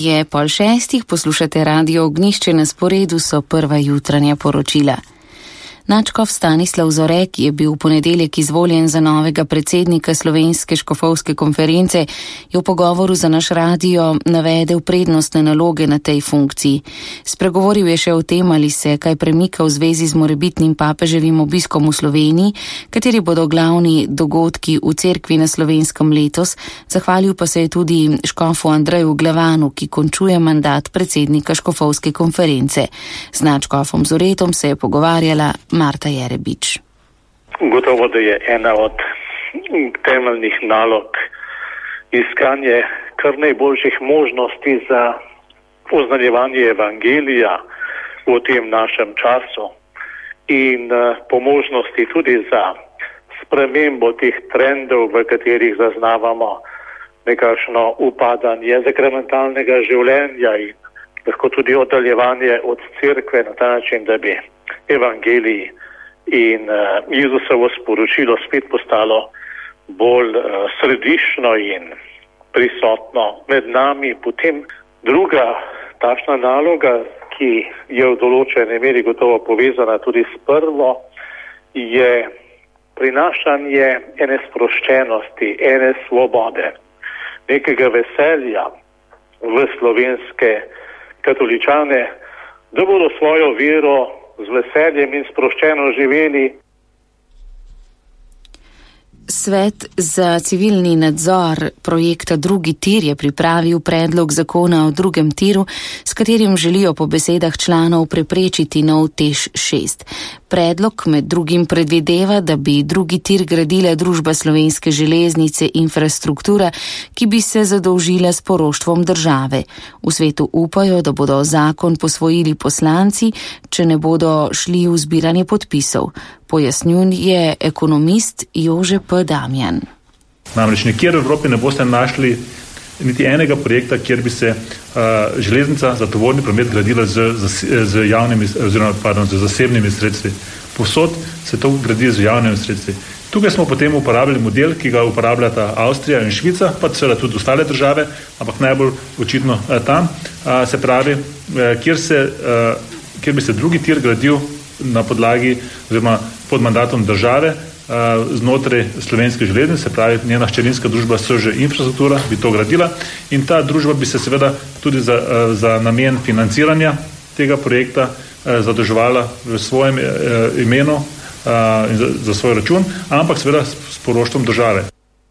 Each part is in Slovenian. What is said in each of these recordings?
Je 5:30, poslušate Radio Ognjišče, na sporedu so prva jutranja poročila. Nadškof Stanislav Zorek je bil v ponedeljek izvoljen za novega predsednika Slovenske škofovske konference, je v pogovoru za naš radio navedel prednostne naloge na tej funkciji. Spregovoril je še o tem, ali se kaj premika v zvezi z morebitnim papeževim obiskom v Sloveniji, kateri bodo glavni dogodki v cerkvi na Slovenskem letos. Zahvalil pa se je tudi škofu Andreju Glavanu, ki končuje mandat predsednika škofovske konference. Z nadškofom Zoretom se je pogovarjala Marta Jerebič. Gotovo, da je ena od temeljnih nalog iskanje kar najboljših možnosti za oznanjevanje evangelija v tem našem času in po možnosti tudi za spremembo teh trendov, v katerih zaznavamo nekakšno upadanje sakramentalnega življenja in lahko tudi oddaljevanje od cerkve na ta način, da bi evangelij in Jezusovo sporočilo spet postalo bolj središčno in prisotno med nami. Potem druga takšna naloga, ki je v določenej meri gotovo povezana tudi s prvo, je prinašanje ene sproščenosti, ene svobode, nekega veselja v slovenske katoličane, da bodo svojo vero z veseljem in sproščeno živeli. Svet za civilni nadzor projekta Drugi tir je pripravil predlog zakona o drugem tiru, s katerim želijo po besedah članov preprečiti nov TEŠ 6. Predlog med drugim predvideva, da bi drugi tir gradila družba Slovenske železnice Infrastruktura, ki bi se zadolžila s poroštvom države. V svetu upajo, da bodo zakon posvojili poslanci, če ne bodo šli v zbiranje podpisov. Pojasnjuje ekonomist Jože P. Damjan. Namreč nekjer v Evropi ne boste našli niti enega projekta, kjer bi se železnica za tovorni promet gradila z javnimi, z zasebnimi sredstvi. Povsod se to gradi z javnimi sredstvi. Tukaj smo potem uporabljali model, ki ga uporabljata Avstrija in Švica, pa seveda tudi ostale države, ampak najbolj očitno tam. Se pravi, kjer bi se drugi tir gradil na podlagi oziroma pod mandatom države znotraj Slovenske železnice, se pravi njena hčerinska družba SŽ Infrastruktura bi to gradila in ta družba bi se seveda tudi za namen financiranja tega projekta zadolževala v svojem imenu in za svoj račun, ampak seveda s poroštvom države.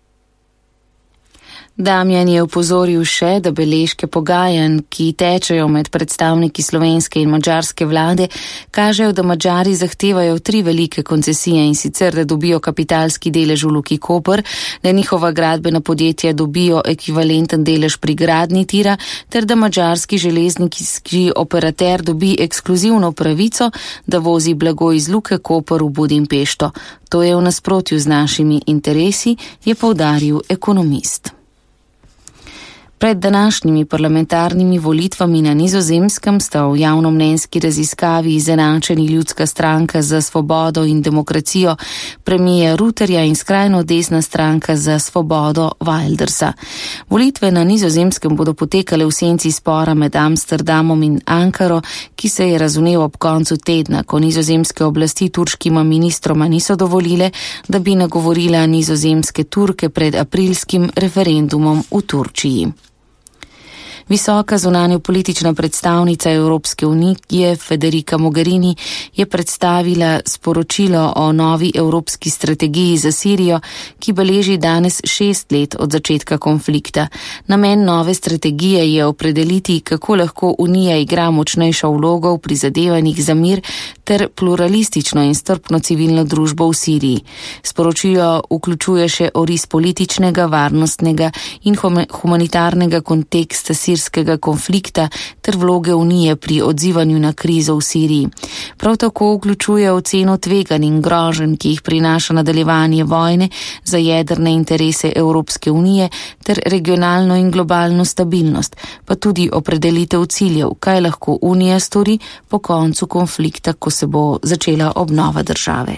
Damjan je opozoril še, da beležke pogajanj, ki tečejo med predstavniki slovenske in madžarske vlade, kažejo, da Madžari zahtevajo 3 velike koncesije, in sicer, da dobijo kapitalski delež v Luki Koper, da njihova gradbena podjetja dobijo ekvivalenten delež pri gradnji tira, ter da madžarski železniški operater dobi ekskluzivno pravico, da vozi blago iz Luke Koper v Budimpešto. To je v nasprotju z našimi interesi, je poudaril ekonomist. Pred današnjimi parlamentarnimi volitvami na Nizozemskem sta v javnomnenjski raziskavi izenačeni Ljudska stranka za svobodo in demokracijo premierja Rutterja in skrajno desna stranka za svobodo Wildersa. Volitve na Nizozemskem bodo potekale v senci spora med Amsterdamom in Ankaro, ki se je razvnel ob koncu tedna, ko nizozemske oblasti turškima ministroma niso dovolile, da bi nagovorila nizozemske Turke pred aprilskim referendumom v Turčiji. Visoka zunanjepolitična predstavnica Evropske unije Federica Mogherini je predstavila sporočilo o novi evropski strategiji za Sirijo, ki beleži danes 6 let od začetka konflikta. Namen nove strategije je opredeliti, kako lahko Unija igra močnejšo vlogo v prizadevanjih za mir ter pluralistično in strpno civilno družbo v Siriji. Sporočilo vključuje še oris političnega, varnostnega in humanitarnega konteksta sirskega konflikta ter vloge Unije pri odzivanju na krizo v Siriji. Prav tako vključuje oceno tveganj in groženj, ki jih prinaša nadaljevanje vojne za jedrne interese Evropske unije ter regionalno in globalno stabilnost, pa tudi opredelitev ciljev, kaj lahko Unija stori po koncu konflikta, ko se bo začela obnova države.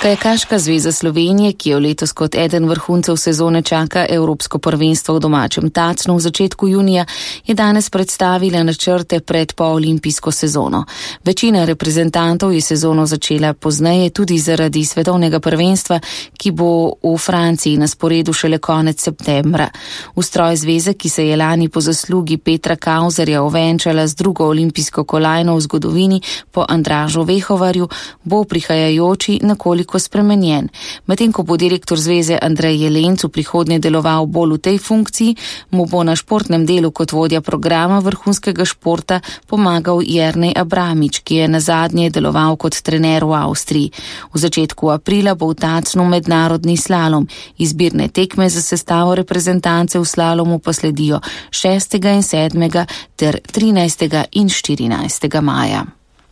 Kajakaška zveza Slovenije, ki jo letos kot eden vrhuncev sezone čaka Evropsko prvenstvo v domačem Tacnu v začetku junija, je danes predstavila načrte pred poolimpijsko sezono. Večina reprezentantov je sezono začela pozneje tudi zaradi svetovnega prvenstva, ki bo v Franciji na sporedu šele konec septembra. Ustroj zveze, ki se je lani po zaslugi Petra Kauzerja ovenčala z drugo olimpijsko kolajno v zgodovini po Andražu Vehovarju, bo prihajajoči nekoliko spremenjen. Medtem ko bo direktor zveze Andrej Jelenc v prihodnje deloval bolj v tej funkciji, mu bo na športnem delu kot vodja programa vrhunskega športa pomagal Jernej Abramič, ki je nazadnje deloval kot trener v Avstriji. V začetku aprila bo v Tacnu mednarodni slalom. Izbirne tekme za sestavo reprezentance v slalomu pa sledijo 6. in 7. ter 13. in 14. maja.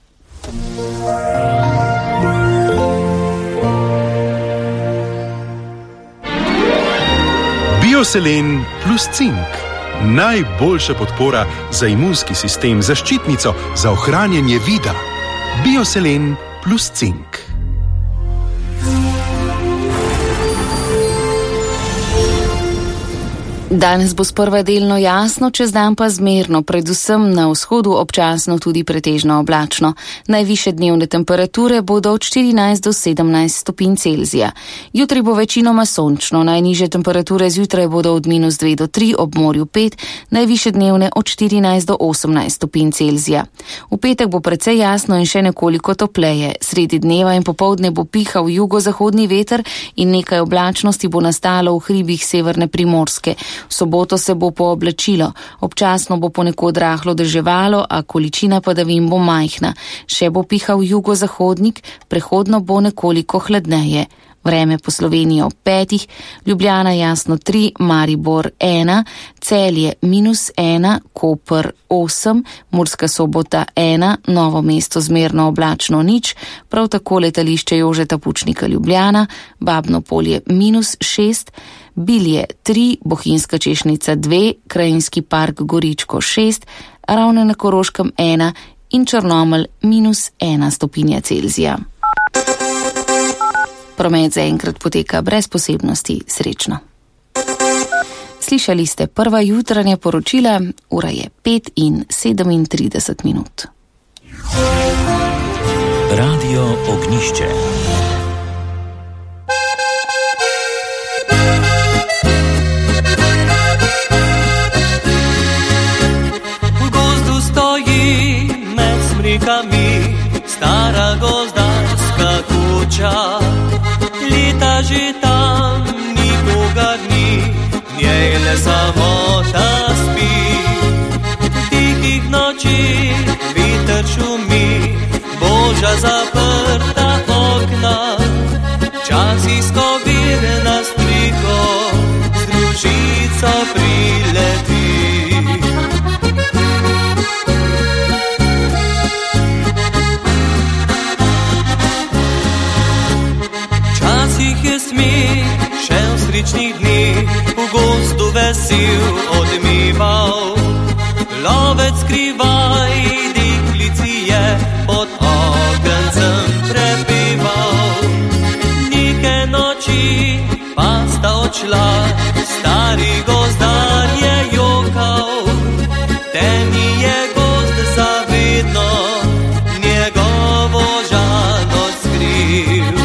Bioselen plus cink. Najboljša podpora za imunski sistem, zaščitnico za ohranjanje vida. Bioselen plus cink. Danes bo sprva delno jasno, čez dan pa zmerno, predvsem na vzhodu občasno tudi pretežno oblačno. Najvišje dnevne temperature bodo od 14 do 17 stopinj Celzija. Jutri bo večinoma sončno, najnižje temperature zjutraj bodo od -2 do 3, ob morju 5, najvišje dnevne od 14 do 18 stopinj Celzija. V petek bo precej jasno in še nekoliko topleje. Sredi dneva in popoldne bo pihal jugozahodni veter in nekaj oblačnosti bo nastalo v hribih severne Primorske. V soboto se bo pooblačilo, občasno bo ponekod rahlo deževalo, a količina padavin bo majhna. Še bo pihal jugozahodnik, prehodno bo nekoliko hladneje. Vreme po Sloveniji ob 5, Ljubljana jasno 3, Maribor 1, Celje -1, Koper 8, Murska Sobota 1, Novo mesto zmerno oblačno 0, prav tako letališče Jožeta Pučnika Ljubljana, Babno Polje -6, Bilje 3, Bohinjska Češnica 2, Krajinski park Goričko 6, Ravne na Koroškem 1 in Črnomelj -1 stopinja Celzija. Promet zaenkrat poteka brez posebnosti, srečno. Slišali ste prva jutranja poročila, ura je 5:37. Radio Ognišče. V gozdu stoji med smrekami stara gozdarska kuća. Leta že tam nikogar ni, njej le samota spi. Tihih noči veter šumi, boža zaprta okna. Včasih skovir na striko, z družico prileti. Še v srečnih dneh v gozdu vesel odmeval. Lovec skrivaj deklici je pod ogencem prepeval. Neke noči pa sta odšla stari gozda